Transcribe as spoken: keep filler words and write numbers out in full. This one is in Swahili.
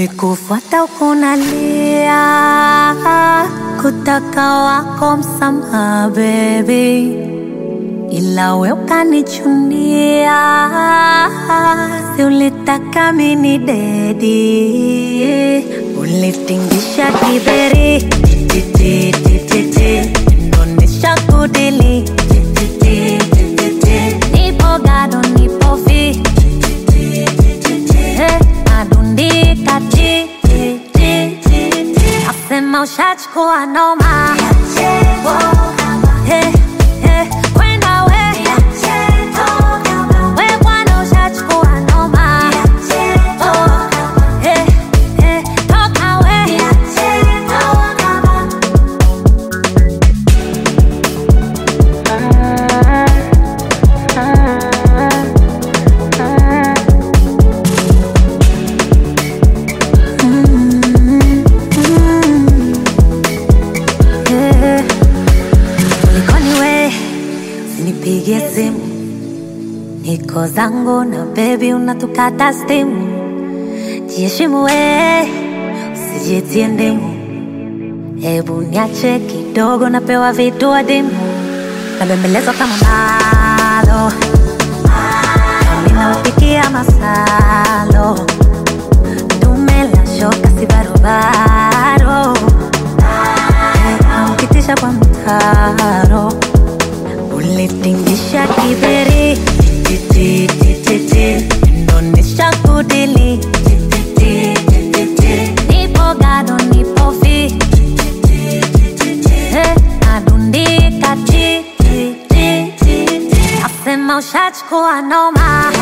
Nikikufuata ukunalia, kutaka wako msamaha baby, ila we ukanichunia, si ulitaka mini dedi. Ulitingisha kiberi, titi titi titi, ndonesha kudili, titi titi titi, nipo gado nipo fi, hey, nadundika ti ti ti ti, nasema ushachukua noma, hey, hey, kwenda we, we bwana ushachukua noma, oh, hey, hey, toka we, nipigie simu, niko zangu na baby unatukata stimu. Jiheshimu we, usijitie ndimu, hebu niache kidogo napewa vitu adimu. Nabembelezwa kama malo, ninaupikia masalo, tumela shoka si barobaro, naukitisha kwa mtaro. Ulitingisha kiberi, titi titi titi, ndonesha kudili, titi titi titi, nipo gado nipo fi, hey, nadundika ti ti ti ti, nasema ushachukua noma.